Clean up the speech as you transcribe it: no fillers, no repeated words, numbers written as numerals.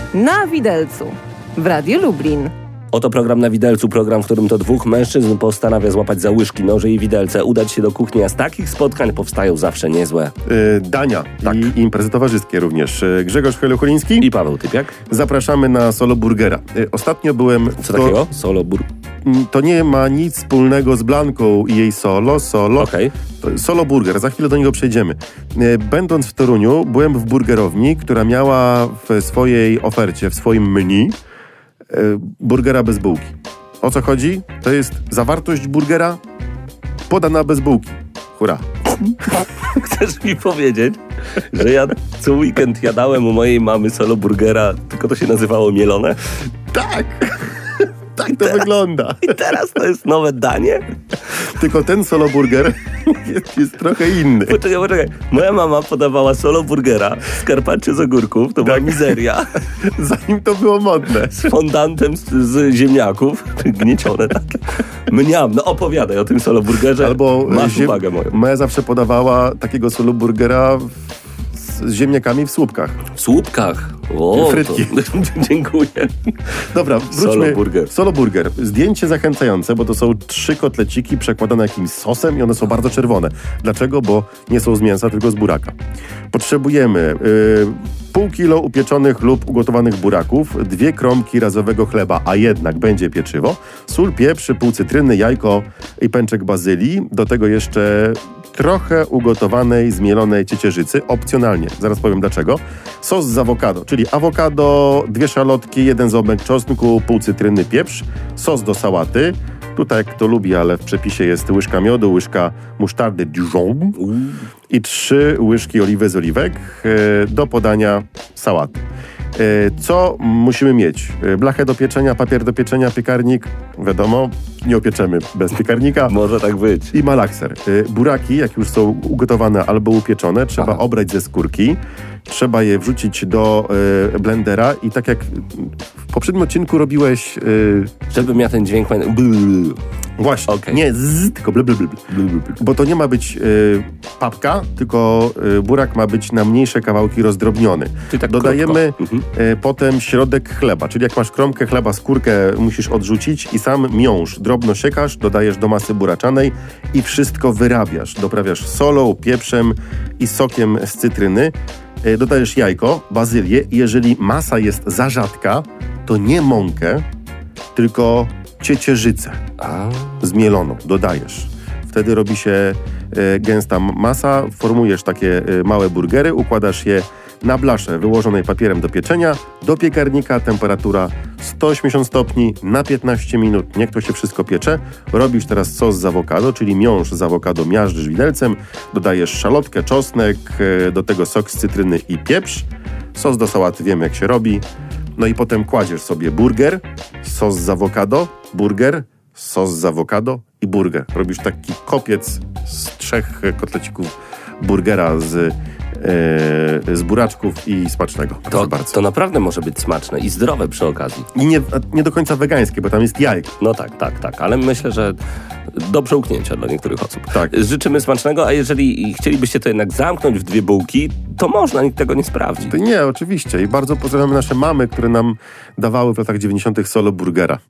Na widelcu w Radiu Lublin. Oto program Na widelcu, program, w którym to dwóch mężczyzn postanawia złapać za łyżki, noże i widelce, udać się do kuchni, a z takich spotkań powstają zawsze niezłe dania tak. I imprezy towarzyskie również. Grzegorz Heluchuliński i Paweł Typiak. Zapraszamy na Solo Burgera. Ostatnio byłem... Co takiego? Solo To nie ma nic wspólnego z Blanką i jej solo. Okay. Solo Burger, za chwilę do niego przejdziemy. Będąc w Toruniu, byłem w burgerowni, która miała w swojej ofercie, w swoim menu burgera bez bułki. O co chodzi? To jest zawartość burgera podana bez bułki. Hurra! Chcesz mi powiedzieć, że ja co weekend jadałem u mojej mamy Solo Burgera, tylko to się nazywało mielone? Tak! Tak to wygląda. I teraz to jest nowe danie? Tylko ten Solo Burger jest trochę inny. Poczekaj. Moja mama podawała Solo Burgera z carpaccio z ogórków, to była mizeria. Zanim to było modne. Z fondantem z ziemniaków, gniecione takie. Mniam, no opowiadaj o tym Solo Burgerze. Albo masz uwagę moją. Moja zawsze podawała takiego Solo Burgera z ziemniakami w słupkach. W słupkach? O, frytki. Dziękuję. Dobra, wróćmy. Solo Burger. Solo Burger. Zdjęcie zachęcające, bo to są 3 kotleciki przekładane jakimś sosem i one są bardzo czerwone. Dlaczego? Bo nie są z mięsa, tylko z buraka. Potrzebujemy pół kilo upieczonych lub ugotowanych buraków, 2 kromki razowego chleba, a jednak będzie pieczywo, sól, pieprz, pół cytryny, jajko i pęczek bazylii. Do tego jeszcze trochę ugotowanej, zmielonej ciecierzycy, opcjonalnie. Zaraz powiem dlaczego. Sos z awokado, czyli awokado, 2 szalotki, 1 ząbek czosnku, pół cytryny, pieprz, sos do sałaty. Tutaj jak kto lubi, ale w przepisie jest łyżka miodu, łyżka musztardy Dijon i 3 łyżki oliwy z oliwek do podania sałaty. Co musimy mieć? Blachę do pieczenia, papier do pieczenia, piekarnik. Wiadomo, nie opieczemy bez piekarnika. Może tak być. I malakser. Buraki, jak już są ugotowane albo upieczone, trzeba obrać ze skórki. Trzeba je wrzucić do blendera i tak jak w poprzednim odcinku robiłeś... Żebym ja ten dźwięk... Właśnie, okay. Nie tylko bo to nie ma być papka, tylko burak ma być na mniejsze kawałki rozdrobniony. Tak dodajemy potem środek chleba, czyli jak masz kromkę chleba, skórkę musisz odrzucić i sam miąższ drobno siekasz, dodajesz do masy buraczanej i wszystko wyrabiasz. Doprawiasz solą, pieprzem i sokiem z cytryny. Dodajesz jajko, bazylię i jeżeli masa jest za rzadka, to nie mąkę, tylko ciecierzycę zmieloną dodajesz. Wtedy robi się gęsta masa, formujesz takie małe burgery, układasz je na blaszę wyłożonej papierem do pieczenia, do piekarnika, temperatura 180 stopni na 15 minut. Niech to się wszystko piecze. Robisz teraz sos z awokado, czyli miąższ z awokado miażdżysz widelcem, dodajesz szalotkę, czosnek, do tego sok z cytryny i pieprz. Sos do sałaty wiemy jak się robi. No i potem kładziesz sobie burger, sos z awokado, burger, sos z awokado i burger. Robisz taki kopiec z 3 kotlecików burgera z buraczków i smacznego. To naprawdę może być smaczne i zdrowe przy okazji. I nie do końca wegańskie, bo tam jest jajko. No tak, ale myślę, że do przełknięcia dla niektórych osób. Tak. Życzymy smacznego, a jeżeli chcielibyście to jednak zamknąć w 2 bułki, to można, nikt tego nie sprawdzi. Nie, oczywiście. I bardzo pozdrawiamy nasze mamy, które nam dawały w latach 90. Solo Burgera.